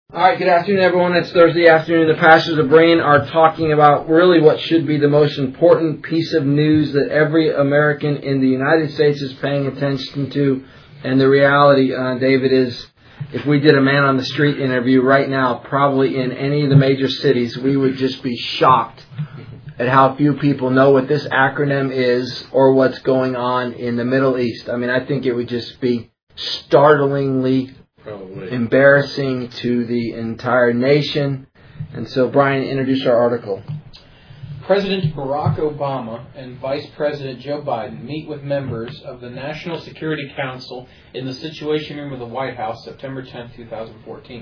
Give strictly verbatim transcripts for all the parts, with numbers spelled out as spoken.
All right, good afternoon, everyone. It's Thursday afternoon. The pastors of Brain are talking about really what should be the most important piece of news that every American in the United States is paying attention to. And the reality, uh, David, is if we did a man on the street interview right now, probably in any of the major cities, we would just be shocked at how few people know what this acronym is or what's going on in the Middle East. I mean, I think it would just be startlingly Probably. embarrassing to the entire nation. And so, Brian, introduce our article. President Barack Obama and Vice President Joe Biden meet with members of the National Security Council in the Situation Room of the White House, September tenth, twenty fourteen.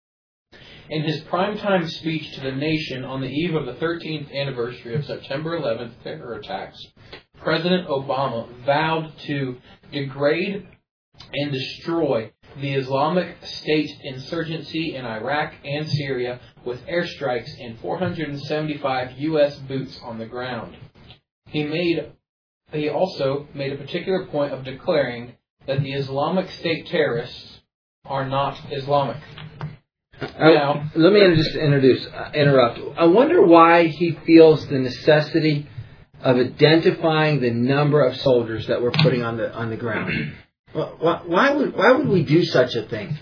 In his primetime speech to the nation on the eve of the thirteenth anniversary of September eleventh terror attacks, President Obama vowed to degrade and destroy the Islamic State insurgency in Iraq and Syria with airstrikes and four hundred seventy-five U S boots on the ground. He made, he also made a particular point of declaring that the Islamic State terrorists are not Islamic. Now, uh, let me just introduce, uh, interrupt. I wonder why he feels the necessity of identifying the number of soldiers that we're putting on the on the ground. Why, why would why would we do such a thing?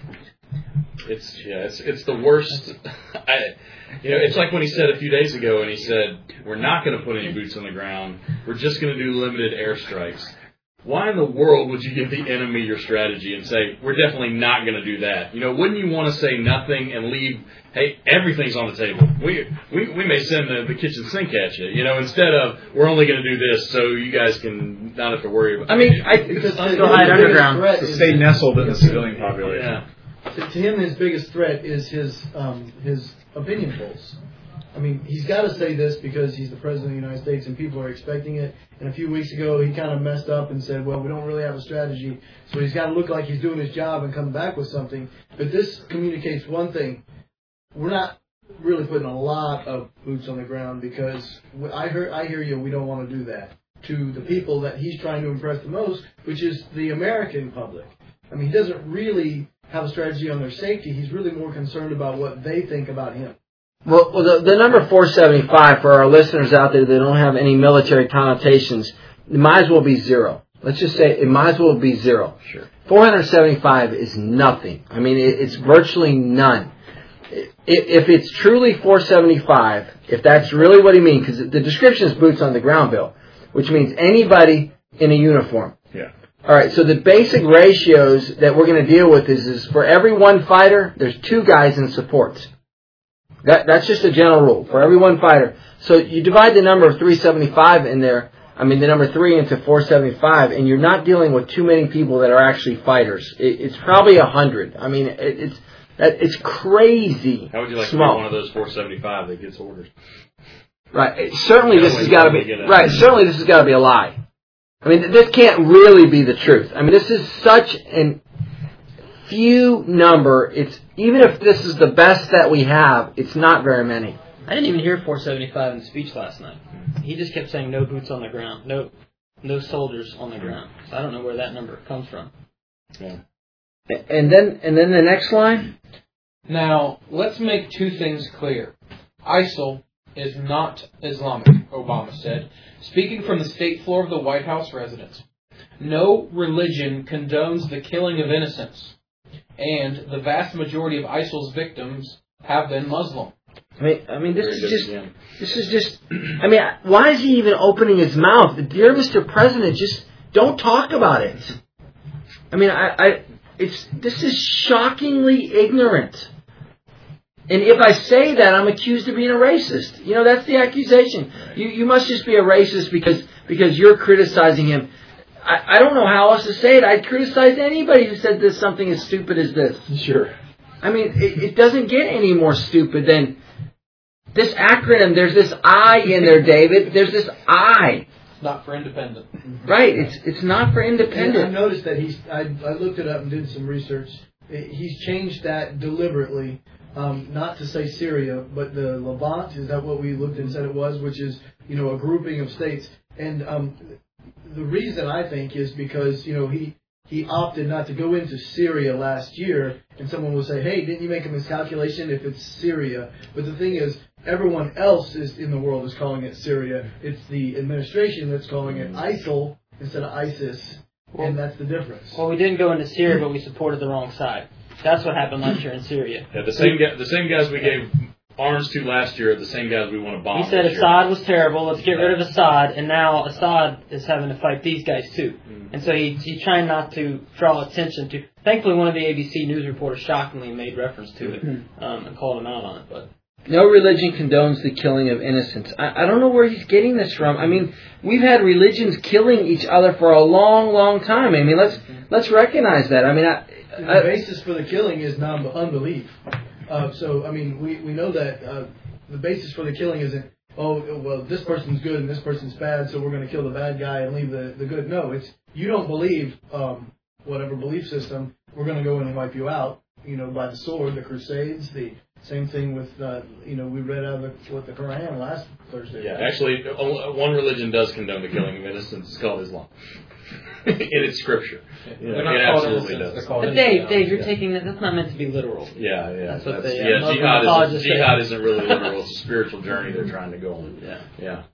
It's yeah, it's it's the worst. I, you know, it's like when he said a few days ago, and he said, "We're not going to put any boots on the ground. We're just going to do limited airstrikes." Why in the world would you give the enemy your strategy and say, "We're definitely not going to do that"? You know, wouldn't you want to say nothing and leave? Hey, everything's on the table. We we we may send the, the kitchen sink at you. You know, instead of we're only going to do this, so you guys can not have to worry about. I mean, I because to go hide underground to stay nestled in the civilian population. Yeah. To, to him, his biggest threat is his um, his opinion polls. I mean, he's got to say this because he's the president of the United States and people are expecting it. And a few weeks ago, he kind of messed up and said, well, we don't really have a strategy. So he's got to look like he's doing his job and come back with something. But this communicates one thing. We're not really putting a lot of boots on the ground because I hear, I hear you, we don't want to do that to the people that he's trying to impress the most, which is the American public. I mean, he doesn't really have a strategy on their safety. He's really more concerned about what they think about him. Well, well the, the number four seventy-five, for our listeners out there that don't have any military connotations, it might as well be zero. Let's just say it might as well be zero. Sure. four hundred seventy-five is nothing. I mean, it, it's virtually none. If it's truly four seventy-five, if that's really what he means, because the description is boots on the ground, Bill, which means anybody in a uniform. Yeah. All right, so the basic ratios that we're going to deal with is, is for every one fighter, there's two guys in supports. That, that's just a general rule for every one fighter. So you divide the number of three seventy-five in there, I mean the number three into four seventy-five, and you're not dealing with too many people that are actually fighters. It, it's probably a hundred. I mean, it, it's that it's crazy. How would you like small. to be one of those four seventy-five that gets orders? Right. Certainly this has got to be right. It. Certainly this has got to be a lie. I mean, this can't really be the truth. I mean, this is such an few number. It's even if this is the best that we have, it's not very many. I didn't even hear four seventy-five in the speech last night. He just kept saying no boots on the ground, no no soldiers on the ground. So I don't know where that number comes from. Yeah. And then and then the next line. Now, let's make two things clear. ISIL is not Islamic, Obama said, speaking from the state floor of the White House residence. No religion condones the killing of innocents, and the vast majority of ISIL's victims have been Muslim. I mean, I mean, this is just, this is just, I mean, why is he even opening his mouth? Dear Mister President, just don't talk about it. I mean, I, I it's, this is shockingly ignorant. And if I say that, I'm accused of being a racist. You know, that's the accusation. You, you must just be a racist because, because you're criticizing him. I, I don't know how else to say it. I'd criticize anybody who said this something as stupid as this. Sure. I mean, it, it doesn't get any more stupid than this acronym. There's this I in there, David. There's this I. It's not for independent. Right. It's it's not for independent. I noticed that he's. I, I looked it up and did some research. He's changed that deliberately, um, not to say Syria, but the Levant. Is that what we looked and said it was? Which is, you know, a grouping of states. And um, the reason I think is because, you know, he he opted not to go into Syria last year, and someone will say, hey, didn't you make a miscalculation if it's Syria? But the thing is, everyone else is in the world is calling it Syria. It's the administration that's calling it ISIL instead of ISIS, well, and that's the difference. Well, we didn't go into Syria, but we supported the wrong side. That's what happened last year in Syria. Yeah, the same the same guys we gave arms to last year are the same guys we want to bomb. He said Assad was terrible. Let's get rid of Assad, and now Assad is having to fight these guys too. Mm-hmm. And so he, he's trying not to draw attention to. Thankfully, one of the A B C News reporters shockingly made reference to it um, and called him out on it. But no religion condones the killing of innocents. I, I don't know where he's getting this from. I mean, we've had religions killing each other for a long, long time. I mean, let's let's recognize that. I mean, I, I, the basis for the killing is non unbelief. Uh, so, I mean, we, we know that uh, the basis for the killing isn't, oh, well, this person's good and this person's bad, so we're going to kill the bad guy and leave the, the good. No, it's you don't believe um, whatever belief system, we're going to go in and wipe you out, you know, by the sword, the Crusades, the same thing with, uh, you know, we read out of the, with the Quran last Thursday. Yeah, actually, one religion does condone the killing of innocents. It's called Islam. In its scripture. Yeah, it absolutely does. But Dave, Dave, you're yeah. taking that. That's not meant to be literal. Yeah, yeah. That's what that's, they. Yeah, uh, jihad, isn't, jihad isn't really literal. It's a spiritual journey they're trying to go on. Yeah, yeah.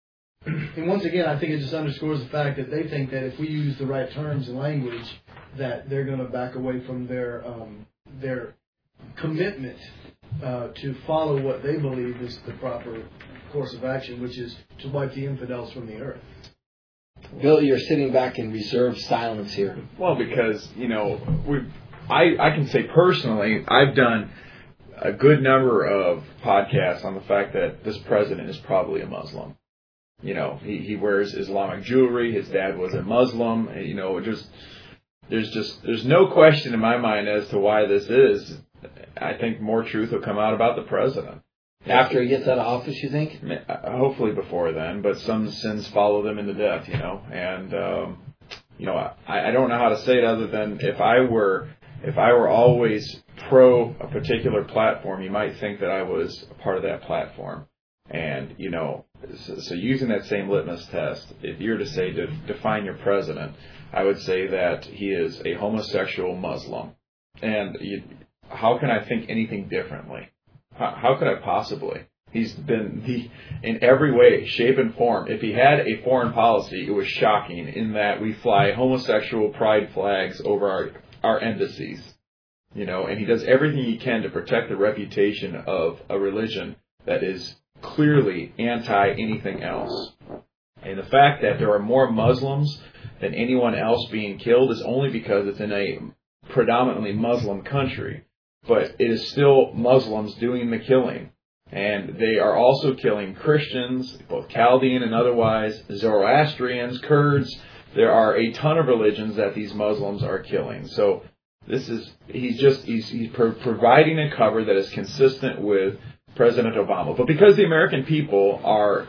And once again, I think it just underscores the fact that they think that if we use the right terms and language, that they're going to back away from their um, their commitment uh, to follow what they believe is the proper course of action, which is to wipe the infidels from the earth. Bill, you're sitting back in reserved silence here. Well, because, you know, we, I, I can say personally, I've done a good number of podcasts on the fact that this president is probably a Muslim. You know, he, he wears Islamic jewelry. His dad was a Muslim. You know, just there's just there's no question in my mind as to why this is. I think more truth will come out about the president. After he gets out of office, you think? Hopefully before then, but some sins follow them into death, you know. And um, you know, I, I don't know how to say it other than if I were if I were always pro a particular platform, you might think that I was a part of that platform. And you know, so, so using that same litmus test, if you're to say to define your president, I would say that he is a homosexual Muslim. And you, how can I think anything differently? How could I possibly? He's been the, in every way, shape, and form. If he had a foreign policy, it was shocking in that we fly homosexual pride flags over our, our embassies. You know, and he does everything he can to protect the reputation of a religion that is clearly anti anything else. And the fact that there are more Muslims than anyone else being killed is only because it's in a predominantly Muslim country. But it is still Muslims doing the killing. And they are also killing Christians, both Chaldean and otherwise, Zoroastrians, Kurds. There are a ton of religions that these Muslims are killing. So this is, he's just, he's, he's pro- providing a cover that is consistent with President Obama. But because the American people are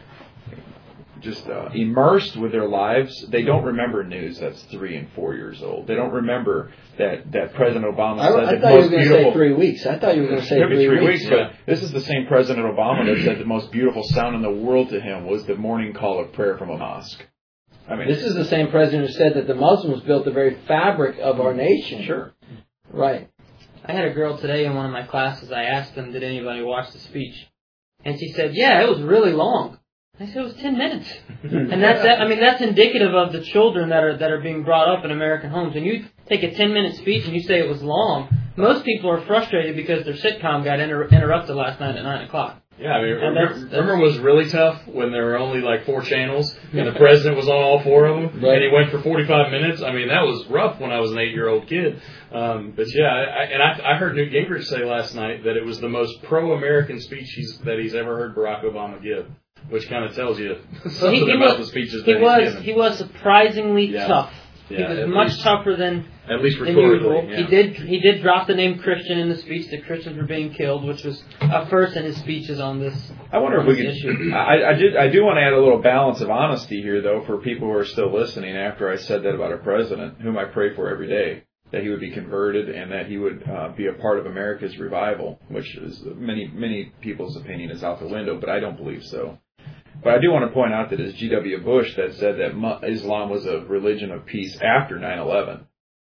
just uh, immersed with their lives, they don't remember news that's three and four years old. They don't remember that, that President Obama I, said I the thought most you were going to beautiful... say three weeks. I thought you were going to say Maybe three, three weeks. weeks, but this is the same President Obama that said the most beautiful sound in the world to him was the morning call of prayer from a mosque. I mean, this is the same president who said that the Muslims built the very fabric of our nation. Sure. Right. I had a girl today in one of my classes. I asked them, did anybody watch the speech? And she said, yeah, it was really long. I said it was ten minutes, and that's that. I mean, that's indicative of the children that are that are being brought up in American homes. When you take a ten minute speech and you say it was long, most people are frustrated because their sitcom got inter- interrupted last night at nine o'clock. Yeah, I mean, remember, that's, that's, remember it was really tough when there were only like four channels and the president was on all four of them, right. And he went for forty-five minutes. I mean, that was rough when I was an eight-year-old kid. Um, but yeah, I, and I, I heard Newt Gingrich say last night that it was the most pro-American speech he's, that he's ever heard Barack Obama give. Which kind of tells you something he, he about was, the speeches he that was, he's given. He was surprisingly yeah. tough. Yeah, he was much least, tougher than, at least than usual. Yeah. He did he did drop the name Christian in the speech. The Christians were being killed, which was a first in his speeches on this. I wonder if we could. Issue. I, I did. I do want to add a little balance of honesty here, though, for people who are still listening. After I said that about our president, whom I pray for every day, that he would be converted and that he would uh, be a part of America's revival, which is many many people's opinion is out the window, but I don't believe so. But I do want to point out that it's G W Bush that said that Islam was a religion of peace after nine eleven.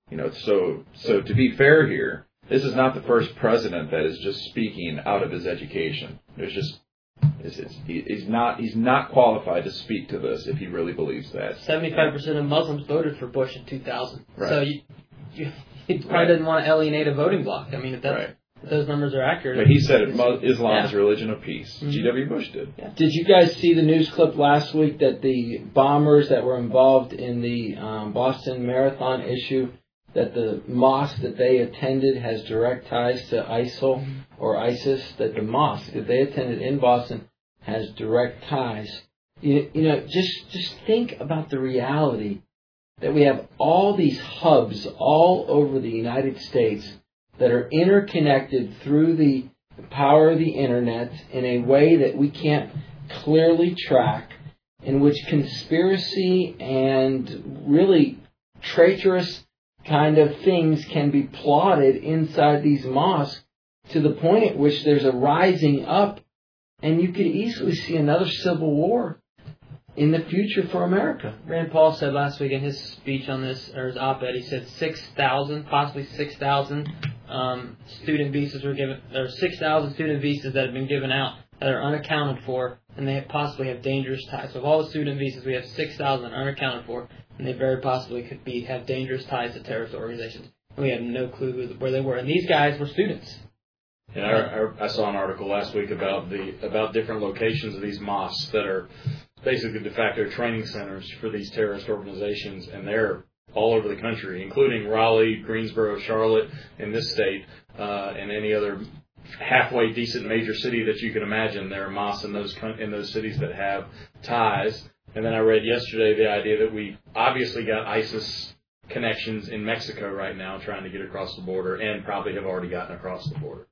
You know, so so to be fair here, this is not the first president that is just speaking out of his education. There's just it's, it's, he's not he's not qualified to speak to this if he really believes that. Seventy-five percent of Muslims voted for Bush in two thousand. Right. So you you, you probably Right. didn't want to alienate a voting bloc. I mean, if, that's, Right. if those numbers are accurate. But he said it, Islam Yeah. is a religion of peace. Mm-hmm. G W. Bush did. Yeah. Did you guys see the news clip last week that the bombers that were involved in the um, Boston Marathon issue, that the mosque that they attended has direct ties to ISIL or ISIS, that the mosque that they attended in Boston has direct ties? You, you know, just just think about the reality that we have all these hubs all over the United States that are interconnected through the power of the internet in a way that we can't clearly track, in which conspiracy and really traitorous kind of things can be plotted inside these mosques to the point at which there's a rising up, and you could easily see another civil war in the future for America. Rand Paul said last week in his speech on this, or his op-ed, he said six thousand, possibly six thousand um, student visas were given, or six thousand student visas that have been given out that are unaccounted for, and they possibly have dangerous ties. So of all the student visas, we have six thousand unaccounted for, and they very possibly could be have dangerous ties to terrorist organizations. And we have no clue where they were. And these guys were students. And I, I, I saw an article last week about the about different locations of these mosques that are basically de facto training centers for these terrorist organizations, and they're all over the country, including Raleigh, Greensboro, Charlotte, in this state, uh, and any other halfway decent major city that you can imagine. There are mosques in those in those cities that have ties. And then I read yesterday the idea that we obviously got ISIS connections in Mexico right now, trying to get across the border, and probably have already gotten across the border.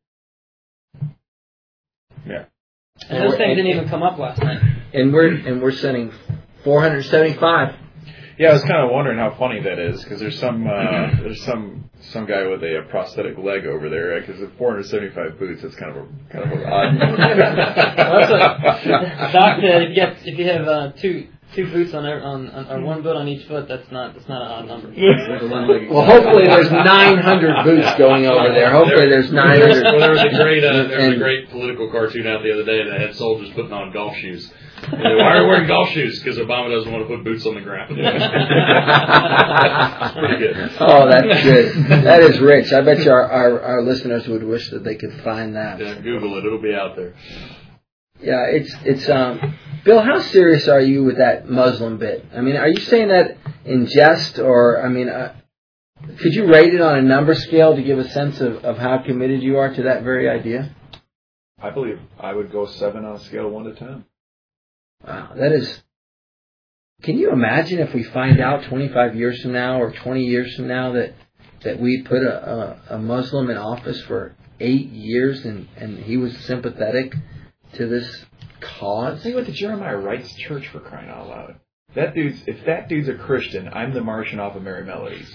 Yeah. And those things didn't even come up last night. And we're and we're sending four hundred seventy-five. Yeah, I was kind of wondering how funny that is, because there's some uh, there's some some guy with a, a prosthetic leg over there. Because at four hundred seventy-five boots, that's kind of a kind of a odd. Doc said if you have if you have uh, two two boots on, every, on on or one boot on each foot, that's not that's not an odd number. Well, hopefully there's nine hundred boots going over there. Hopefully there's nine hundred. Well, there was a great uh, there was a great political cartoon out the other day that had soldiers putting on golf shoes. You know, why are you wearing golf shoes? Because Obama doesn't want to put boots on the ground. That's pretty good. Oh, that's good. That is rich. I bet you our, our, our listeners would wish that they could find that. Yeah, Google it; it'll be out there. Yeah, it's it's um. Bill, how serious are you with that Muslim bit? I mean, are you saying that in jest, or I mean, uh, could you rate it on a number scale to give a sense of, of how committed you are to that very idea? I believe I would go seven on a scale of one to ten. Wow, that is. Can you imagine if we find out twenty-five years from now or twenty years from now that that we put a, a, a Muslim in office for eight years and, and he was sympathetic to this cause? He went to Jeremiah Wright's church, for crying out loud. That dude's if that dude's a Christian, I'm the Martian off of Merry Melodies.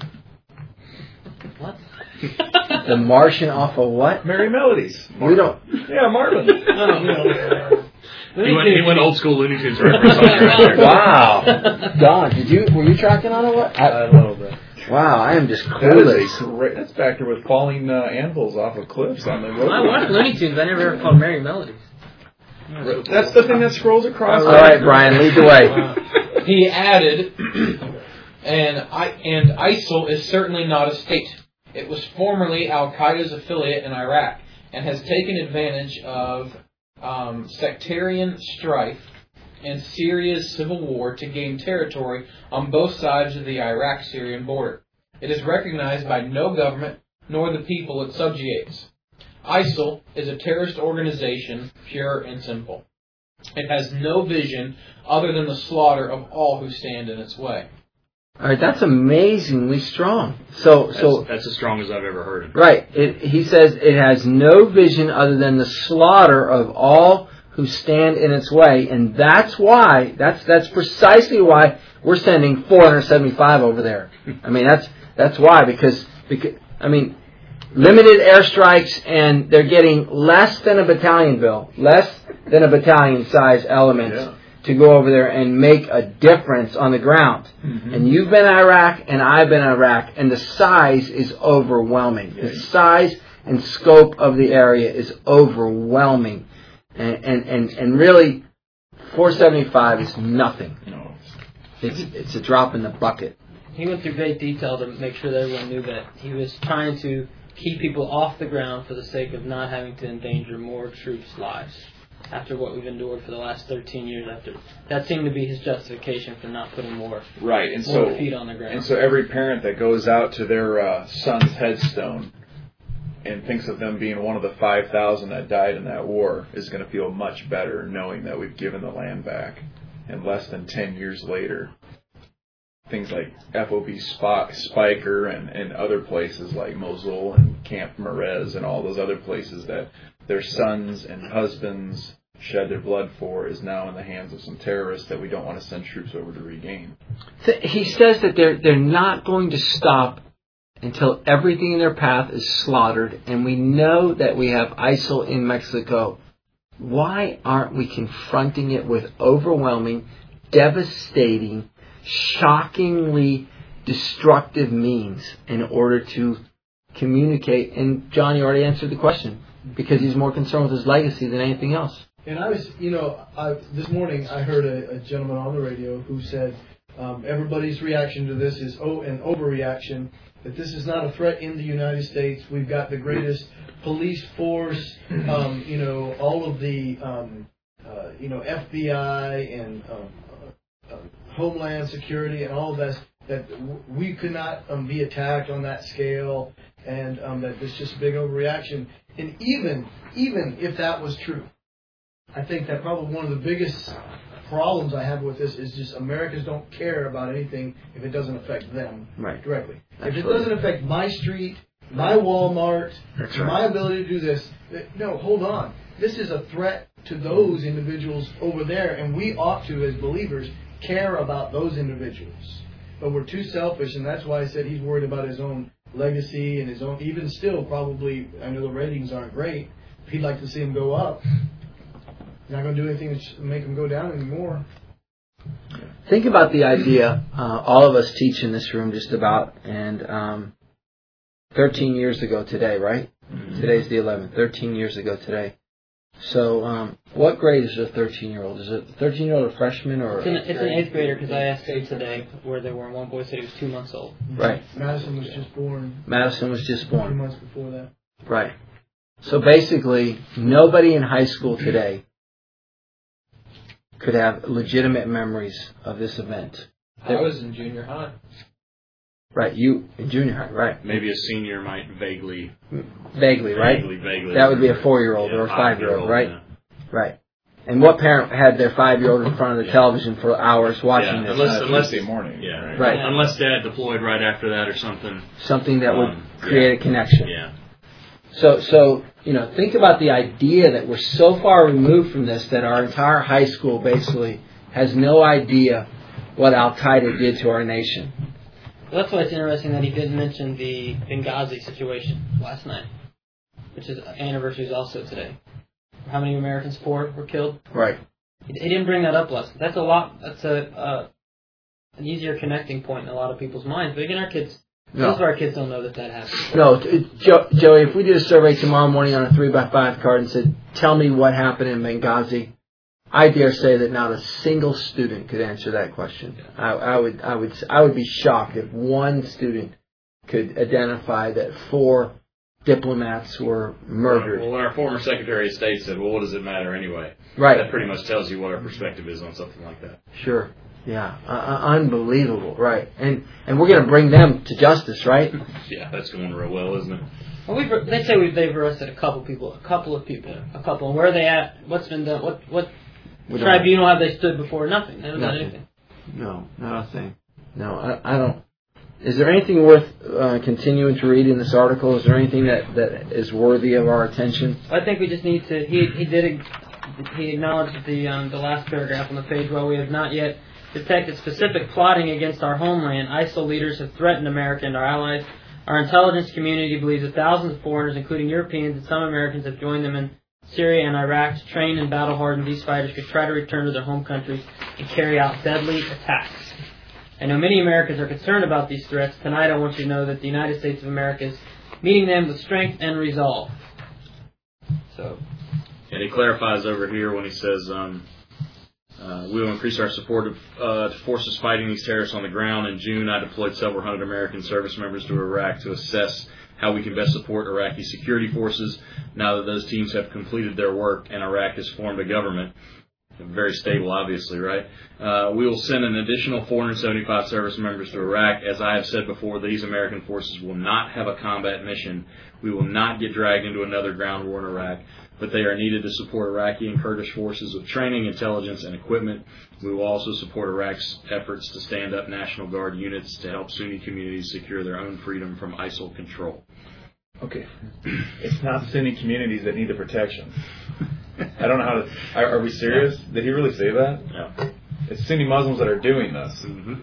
What? The Martian off of what? Merry Melodies. We don't. Yeah, Marvin. Oh, He went, he went old school Looney Tunes reference on you right there. Wow, Don, did you were you tracking on it? What? I, A little bit. wow, I am just That is clueless. a great. That's back there with falling uh, anvils off of cliffs on the road. I watched Looney Tunes. I never heard called Merry Melodies. That's the thing that scrolls across. All right, Brian, lead the way. He added, and I and ISIL is certainly not a state. It was formerly Al-Qaeda's affiliate in Iraq and has taken advantage of um, sectarian strife and Syria's civil war to gain territory on both sides of the Iraq-Syrian border. It is recognized by no government nor the people it subjugates. ISIL is a terrorist organization, pure and simple. It has no vision other than the slaughter of all who stand in its way. All right, that's amazingly strong. So, That's, so that's as strong as I've ever heard it. right. It, he says it has no vision other than the slaughter of all who stand in its way, and that's why. That's that's precisely why we're sending four hundred seventy-five over there. I mean, that's that's why because because I mean, limited airstrikes, and they're getting less than a battalion, Bill, less than a battalion size element. Yeah. to go over there and make a difference on the ground. Mm-hmm. And you've been in Iraq, and I've been in Iraq, and the size is overwhelming. The size and scope of the area is overwhelming. And, and, and, and really, four seventy-five is nothing. It's, it's a drop in the bucket. He went through great detail to make sure that everyone knew that he was trying to keep people off the ground for the sake of not having to endanger more troops' lives. After what we've endured for the last thirteen years, after that seemed to be his justification for not putting more right and more so feet on the ground. And so every parent that goes out to their uh, son's headstone and thinks of them being one of the five thousand that died in that war is going to feel much better knowing that we've given the land back. And less than ten years later, things like F O B Spiker and, and other places like Mosul and Camp Merez and all those other places that their sons and husbands shed their blood for is now in the hands of some terrorists that we don't want to send troops over to regain. He says that they're they're not going to stop until everything in their path is slaughtered, and we know that we have ISIL in Mexico. Why aren't we confronting it with overwhelming, devastating, shockingly destructive means in order to communicate? And John, you already answered the question, because he's more concerned with his legacy than anything else. And I was, you know, I, this morning I heard a, a gentleman on the radio who said um, everybody's reaction to this is oh, an overreaction, that this is not a threat in the United States. We've got the greatest police force, um, you know, all of the, um, uh, you know, F B I and um, uh, uh, Homeland Security and all of that, that we could not um, be attacked on that scale, and um, that there's just a big overreaction. And even even if that was true, I think that probably one of the biggest problems I have with this is just Americans don't care about anything if it doesn't affect them right. directly. Absolutely. If it doesn't affect my street, my Walmart, That's right. my ability to do this, no, hold on. This is a threat to those individuals over there, and we ought to, as believers, care about those individuals. But we're too selfish, and that's why I said he's worried about his own legacy and his own, even still, probably, I know the ratings aren't great. He'd like to see them go up. He's not going to do anything to make them go down anymore. Think about the idea, uh, all of us teach in this room just about, and um, thirteen years ago today, right? Mm-hmm. Today's the eleventh, thirteen years ago today. So um, what grade is a thirteen-year-old? Is it a thirteen-year-old a freshman or? It's an, it's an eighth grader, because I asked him today where they were, and one boy said he was two months old. Right. Madison was just born. Madison was just born. Two months before that. Right. So basically, nobody in high school today could have legitimate memories of this event. I was in junior high. Right, you in junior high, right? Maybe a senior might vaguely, vaguely, right? Vaguely, vaguely. That would be a four-year-old yeah, or a five-year-old, right? Yeah. Right. And what parent had their five-year-old in front of the television for hours watching yeah, this? Unless, uh, unless Tuesday morning, yeah, right? Right. Unless Dad deployed right after that or something. Something that would Um, create yeah. a connection. Yeah. So, so you know, think about the idea that we're so far removed from this that our entire high school basically has no idea what Al Qaeda did to our nation. Well, that's why it's interesting that he didn't mention the Benghazi situation last night, which is anniversary is also today. How many Americans four were killed? Right. He, he didn't bring that up last. That's a lot. That's a uh, an easier connecting point in a lot of people's minds. But again, our kids, No. most of our kids don't know that that happened. No, t- jo- Joey, if we did a survey tomorrow morning on a three by five card and said, tell me what happened in Benghazi, I dare say that not a single student could answer that question. I, I would, I would, I would be shocked if one student could identify that four diplomats were murdered. Well, when our former Secretary of State said, well, what does it matter anyway? Right. That pretty much tells you what our perspective is on something like that. Sure. Yeah. Uh, uh, unbelievable. Right. And and we're going to bring them to justice, right? Yeah, that's going real well, isn't it? Well, we've, they say we've, they've arrested a couple people, a couple of people, a couple. And where are they at? What's been done? What what We don't tribunal have they stood before? Nothing. They haven't done Nothing. anything. No, not a thing. No, I, I don't. Is there anything worth uh, continuing to read in this article? Is there anything that, that is worthy of our attention? I think we just need to. He he did. He acknowledged the um, the last paragraph on the page. While we have not yet detected specific plotting against our homeland, ISIL leaders have threatened America and our allies. Our intelligence community believes that thousands of foreigners, including Europeans and some Americans, have joined them in Syria, and Iraq to train and battle-harden these fighters could try to return to their home countries and carry out deadly attacks. I know many Americans are concerned about these threats. Tonight I want you to know that the United States of America is meeting them with strength and resolve. So, and he clarifies over here when he says, um, uh, we will increase our support of, uh, to forces fighting these terrorists on the ground. In June, I deployed several hundred American service members to Iraq to assess how we can best support Iraqi security forces. Now that those teams have completed their work and Iraq has formed a government, very stable, obviously, right? Uh, we will send an additional four hundred seventy-five service members to Iraq. As I have said before, these American forces will not have a combat mission. We will not get dragged into another ground war in Iraq, but they are needed to support Iraqi and Kurdish forces with training, intelligence, and equipment. We will also support Iraq's efforts to stand up National Guard units to help Sunni communities secure their own freedom from ISIL control. Okay. It's not Sunni communities that need the protection. I don't know how to... Are, are we serious? Did he really say that? Yeah. It's Sunni Muslims that are doing this. Mm-hmm.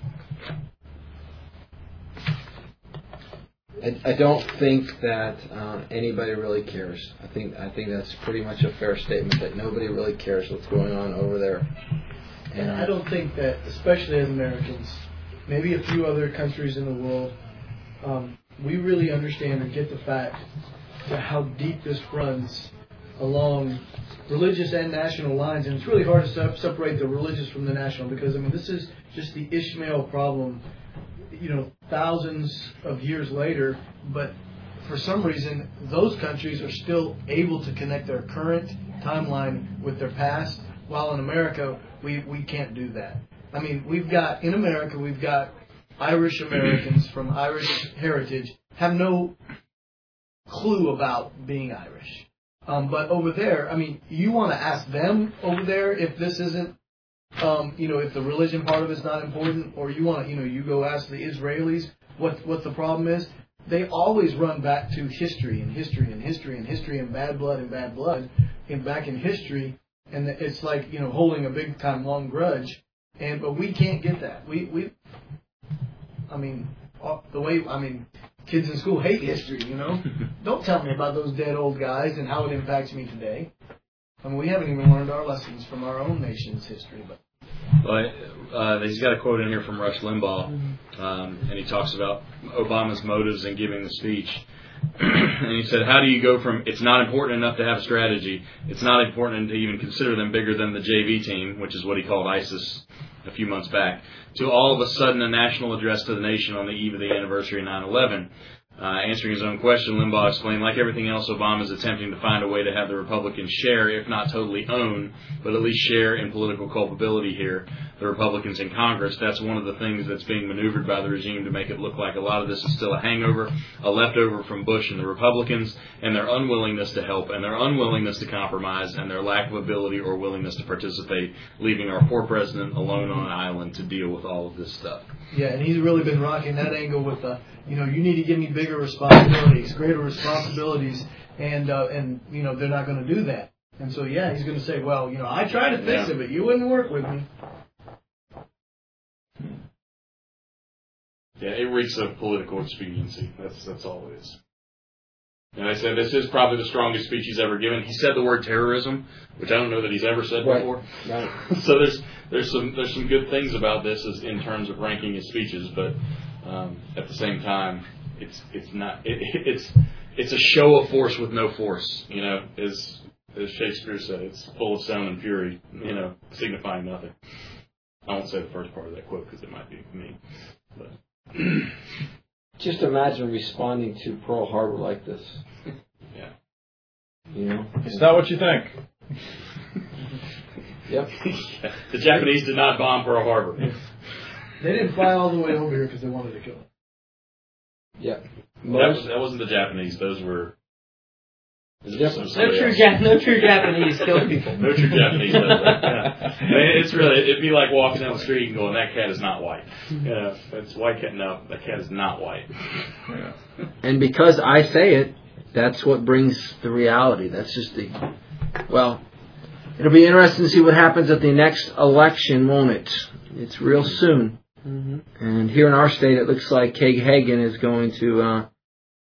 I, I don't think that uh, anybody really cares. I think I think that's pretty much a fair statement that nobody really cares what's going on over there. And I don't think that, especially as Americans, maybe a few other countries in the world, um, we really understand and get the fact that how deep this runs along religious and national lines. And it's really hard to se- separate the religious from the national because, I mean, this is just the Ishmael problem, you know, thousands of years later. But for some reason, those countries are still able to connect their current timeline with their past, while in America, we, we can't do that. I mean, we've got, in America, we've got Irish Americans from Irish heritage have no clue about being Irish. Um, but over there, I mean, you want to ask them over there if this isn't, um, you know, if the religion part of it's not important, or you want to, you know, you go ask the Israelis what what the problem is. They always run back to history and history and history and history and bad blood and bad blood, and back in history, and it's like, you know, holding a big time long grudge. And but we can't get that. We we, I mean, the way I mean. Kids in school hate history, you know. Don't tell me about those dead old guys and how it impacts me today. I mean, we haven't even learned our lessons from our own nation's history. But well, uh, he's got a quote in here from Rush Limbaugh, um, and he talks about Obama's motives in giving the speech. And he said, how do you go from it's not important enough to have a strategy, it's not important to even consider them bigger than the J V team, which is what he called ISIS a few months back, to all of a sudden a national address to the nation on the eve of the anniversary of nine eleven. Uh, answering his own question, Limbaugh explained, like everything else, Obama is attempting to find a way to have the Republicans share, if not totally own, but at least share in political culpability here, the Republicans in Congress. That's one of the things that's being maneuvered by the regime to make it look like a lot of this is still a hangover, a leftover from Bush and the Republicans, and their unwillingness to help, and their unwillingness to compromise, and their lack of ability or willingness to participate, leaving our poor president alone on an island to deal with all of this stuff. Yeah, and he's really been rocking that angle with the, you know, you need to give me bigger responsibilities, greater responsibilities, and, uh, and you know, they're not going to do that. And so, yeah, he's going to say, well, you know, I tried to fix yeah. it, but you wouldn't work with me. Yeah, it reeks of political expediency. That's that's all it is. And I said, this is probably the strongest speech he's ever given. He said the word terrorism, which I don't know that he's ever said right. before. Right. So there's there's some there's some good things about this as in terms of ranking his speeches, but um, at the same time, it's it's not it, it's it's a show of force with no force. You know, as as Shakespeare said, it's full of sound and fury. You know, signifying nothing. I won't say the first part of that quote because it might be mean, but. Just imagine responding to Pearl Harbor like this. Yeah. You know? It's not what you think. Yep. The Japanese did not bomb Pearl Harbor. They didn't fly all the way over here because they wanted to kill him. Yep. That, was, that wasn't the Japanese. Those were... Yep. No true, ja- no true Japanese kill people. No true Japanese does that. Yeah. I mean, it's really, it'd be like walking down the street and going, that cat is not white. Yeah, that's white cat. No, that cat is not white. Yeah. And because I say it, that's what brings the reality. That's just the, well, it'll be interesting to see what happens at the next election, won't it? It's real soon. Mm-hmm. And here in our state, it looks like Kay Hagan is going to uh,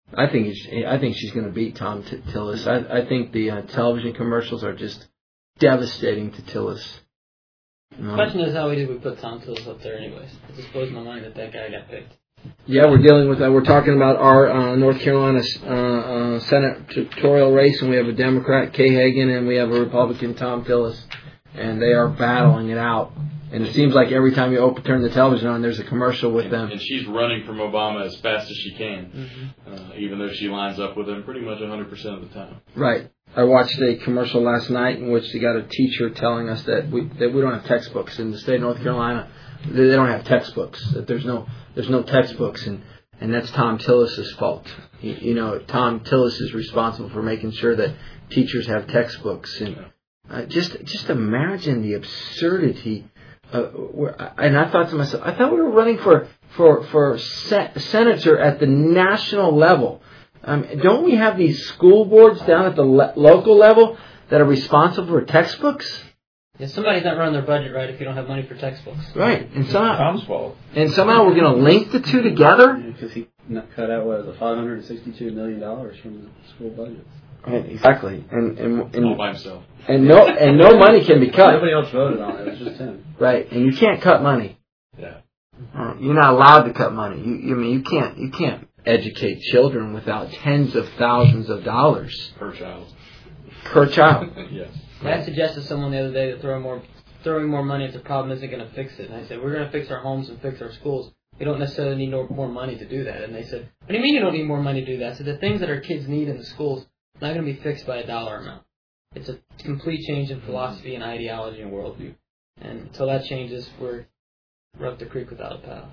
I think he's, I think she's going to beat Tom T- Tillis. I, I think the uh, television commercials are just devastating to Tillis. The question is, how did we put Tom Tillis up there anyways? I just blows my mind that that guy got picked. Yeah, we're dealing with that. We're talking about our uh, North Carolina uh, uh, senatorial race, and we have a Democrat, Kay Hagan, and we have a Republican, Tom Tillis, and they are battling it out. And it seems like every time you open turn the television on, there's a commercial with and, them. And she's running from Obama as fast as she can, Mm-hmm. uh, even though she lines up with him pretty much one hundred percent of the time. Right. I watched a commercial last night in which they got a teacher telling us that we that we don't have textbooks in the state of North Carolina. They don't have textbooks. That there's no there's no textbooks, and, and that's Tom Tillis's fault. You, you know, Tom Tillis is responsible for making sure that teachers have textbooks, and uh, just just imagine the absurdity. Uh, where, and I thought to myself, I thought we were running for for for se- senator at the national level. Um, don't we have these school boards down at the le- local level that are responsible for textbooks? Yeah, somebody's not running their budget right if you don't have money for textbooks. Right, and somehow Tom's fault. and somehow we're going to link the two together. Because he cut out what was it, five hundred sixty-two million dollars from the school budget. Right, exactly, and and and, All by himself. and no and no money can be cut. Nobody else voted on it. It was just him. Right, and you can't cut money. Yeah. Uh, you're not allowed to cut money. You, you I mean you can't you can't educate children without tens of thousands of dollars Per child. per child. Yes. I suggested to someone the other day that throwing more throwing more money at the problem isn't going to fix it. And I said, we're going to fix our homes and fix our schools. We don't necessarily need no, more money to do that. And they said, what do you mean you don't need more money to do that? I said, the things that our kids need in the schools are not going to be fixed by a dollar amount. It's a complete change in philosophy and ideology and worldview. And until that changes, we're, we're up the creek without a paddle.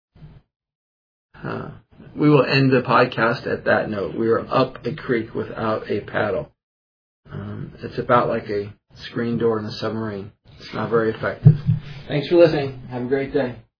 Uh, we will end the podcast at that note. We are up a creek without a paddle. Um, it's about like a screen door in a submarine. It's not very effective. Thanks for listening. Have a great day.